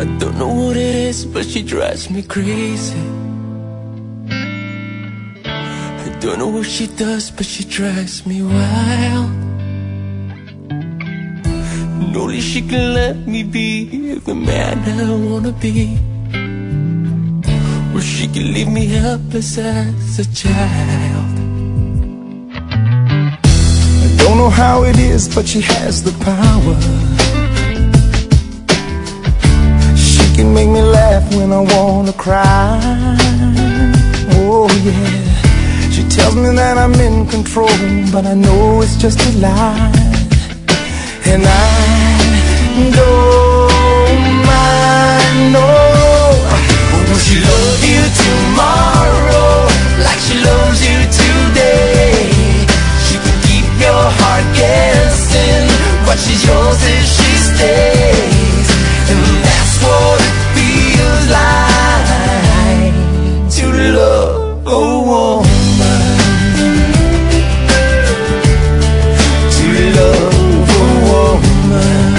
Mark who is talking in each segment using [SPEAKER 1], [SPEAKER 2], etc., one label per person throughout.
[SPEAKER 1] I don't know what it is, but she drives me crazy. I don't know what she does, but she drives me wild. And only she can let me be the man I wanna be, or she can leave me helpless as a child.
[SPEAKER 2] I don't know how it is, but she has the power. She can make me laugh when I wanna cry. Oh yeah. She tells me that I'm in control, but I know it's just a lie. And I don't mind, no. Will she love you tomorrow like she loves you today? She can keep your heart guessing, but she's yours if she stays. And that's what it feels like to love a woman, to love a woman.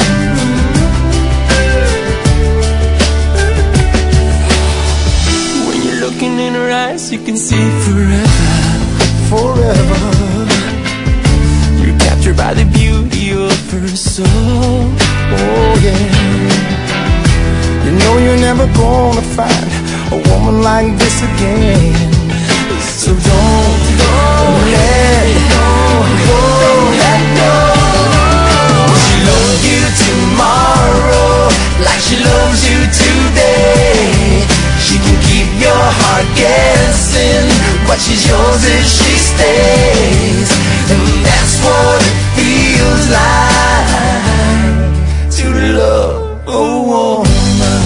[SPEAKER 1] When you're looking in her eyes, you can see forever,
[SPEAKER 2] Forever.
[SPEAKER 1] you're captured by the beauty of her soul.
[SPEAKER 2] Oh yeah. You know you're never gonna find a woman like this again. So don't let go. Don't let go. Will she love you tomorrow like she loves you today? She can keep your heart guessing, but she's yours if she stays. And that's what it feels like to love a woman,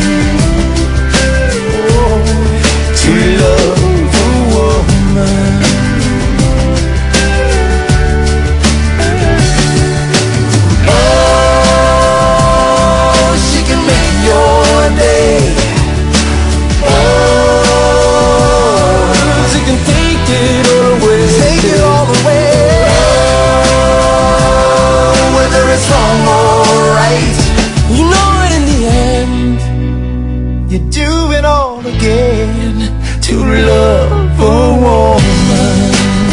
[SPEAKER 2] oh, to love a woman. Oh, she can make your day. Oh, she can take it all away. Take it all away. Oh, whether it's wrong or right,
[SPEAKER 1] You know it in the end.
[SPEAKER 2] you do it all again to love a woman,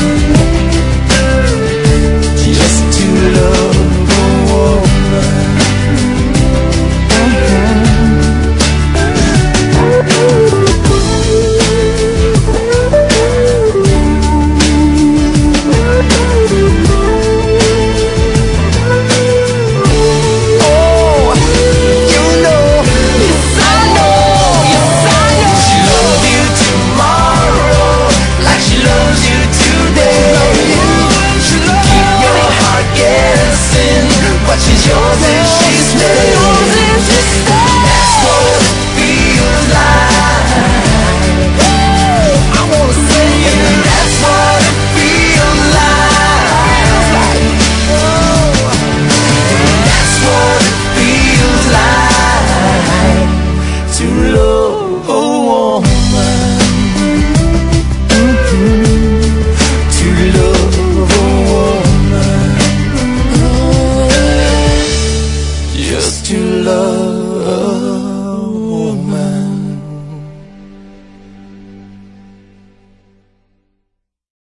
[SPEAKER 2] just to love a woman. Oh, you know, yes I know, yes I know. She love you tomorrow like she loves you today. She can keep your heart guessing, but she's yours if she stays.